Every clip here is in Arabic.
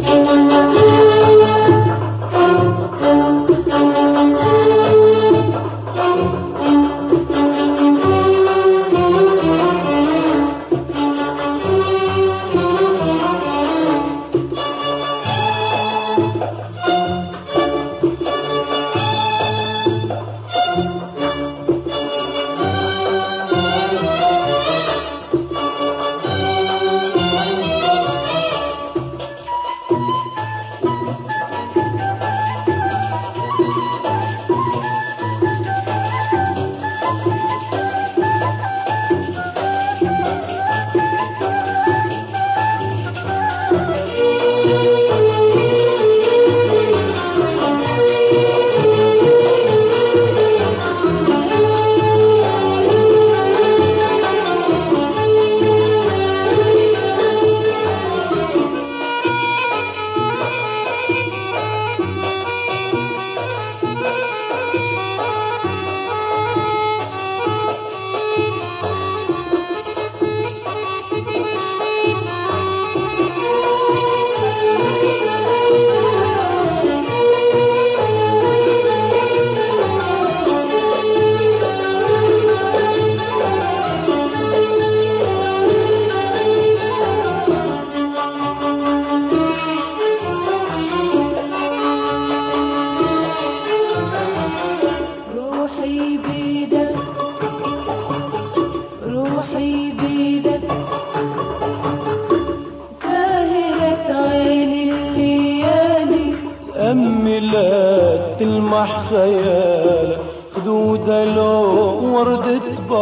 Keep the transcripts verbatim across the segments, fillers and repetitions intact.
أملت تلمح خيالك خدودة لو وردة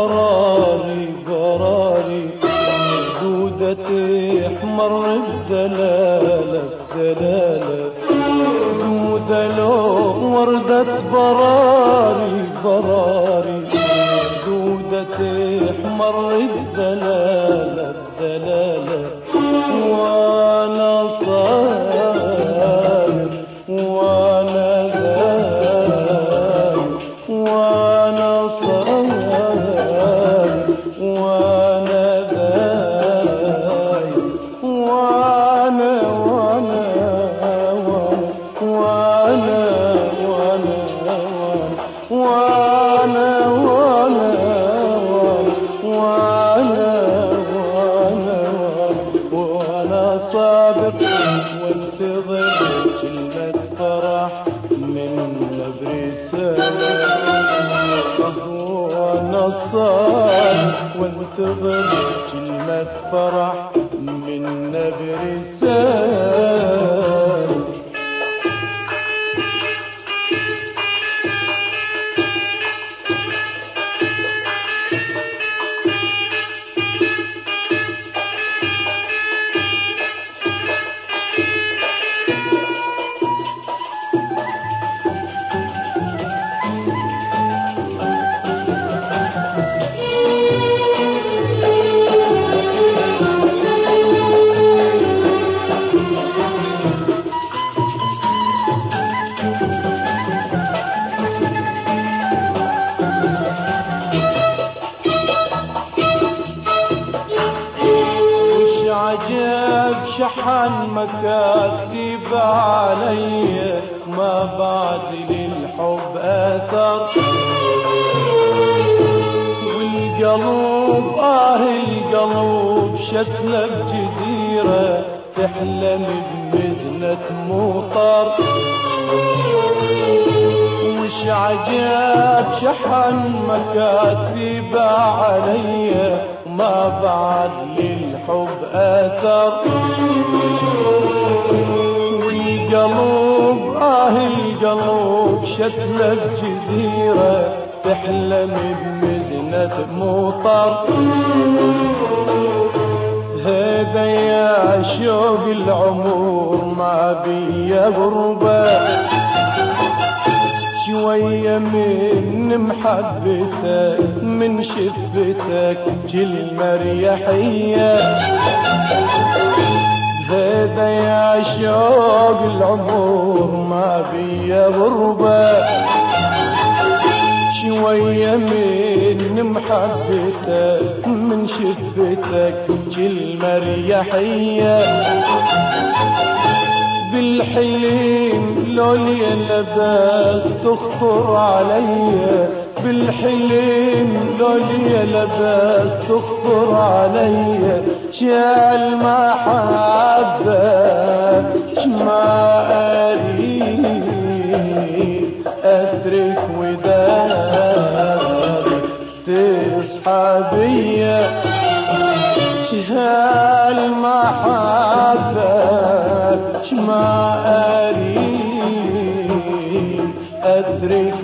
براري براري خدودة تحمر بدلالة بدلالة خدودة لو وردة براري براري خدودة تحمر بدلالة بدلالة وانا صاير وانا ذاير وانا صاير وانا ذاير وانا وانا وانا وانا وانا وانا وانا وانا صابر وانتظر كلمة فرح من نبر رسالة وانا صابر وانتظر كلمة فرح من نبر رسالة عجب شحن مكاتب علي ما بعد للحب اثر والقلب اه القلب شتله بجزيره تحلم بمزنة مطر وش عجب شحن مكاتب علي ما بعد للحب اثر والقلب اه القلب شتله بجزيره تحلم بمزنة مطر هذا يا شوق العمر ما بي غربة شوية من محبتك من شفتك كلمة ريحية هذا يا شوق العمر ما بي غربة شوية من محبتك من شفتك كلمة ريحية بالحليم لولي لباس تخطر عليا، بالحليم لولي لباس تخطر عليا، شال محبة ما أريد أترك وداد تصحى بيا، شال محبة ما أريد أترك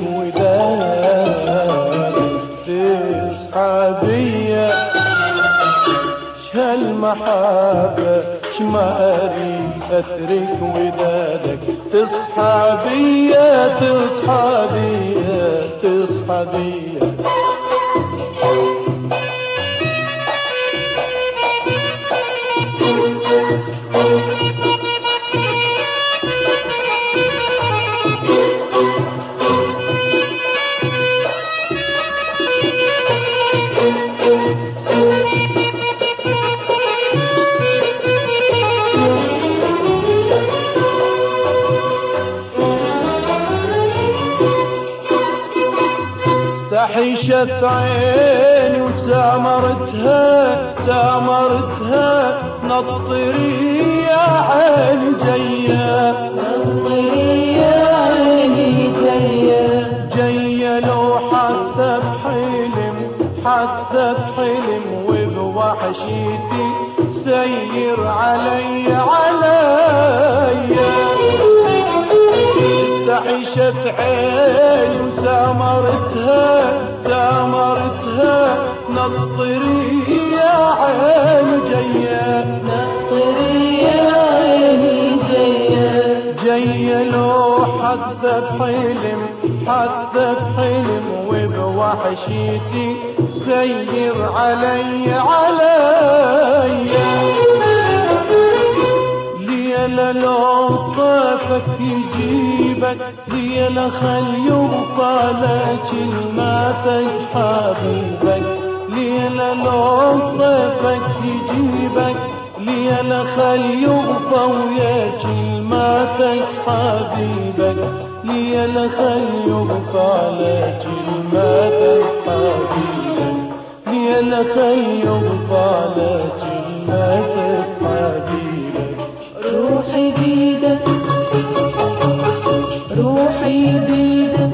وداد تصحى بيا، هالمحبة ما أريد أترك ودادك تصحى بيا، تصحى بيا، تصحى بيا. استحيشت عيني وسامرتها سامرتها، نطري يا عيني جيا، نطري يا عيني جيا، جيا لو حتى بحلم حتى بحلم وبوحشيتي سير علي عليا. استحيشت عيني وسامرتها سامرتها، نطري يا عيني جيا، نطري يا عيني جيا، جيا لو حتى بحلم حتى بحلم وبوحشيتي سير علي عليا. ليلا لو طافك يجيبك، ليلا خل يوصلك الماتك حبيبك، ليلا لو طافك يجيبك، ليلا خل يوصى وياك الماتك حبيبك، ليلا خل يوصى لك الماتك حبيبك، ليلا خل يوصى لك الماتك حبيبك. روحي بيدك روحي بيدك،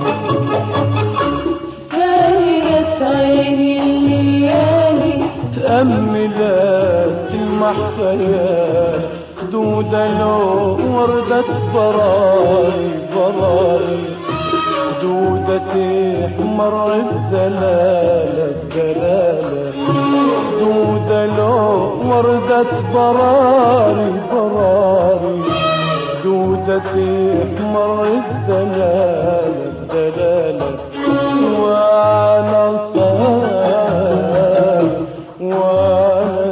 ساهرت عيني الليالي، تأملت تلمح خيال دودة لو وردة براري براري، دودة تحمر الدلالة الدلالة، دودة لو وردة براري براري، دودة تحمر الدلالة الدلالة. وانا صاير وانا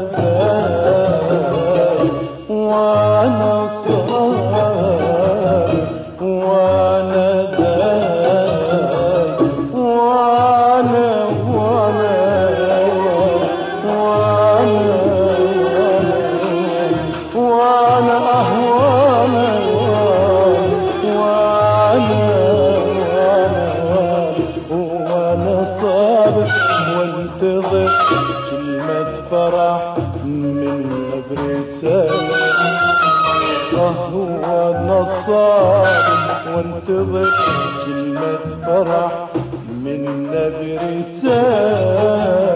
زاير وانا صاير وانا زاير وانا وانا وانا وانا اهوانا وانا وانا صابر وانتظر كلمة فرح من نبرسالة. وهو نصاب وانتظر كلمة فرح من نبرسالة.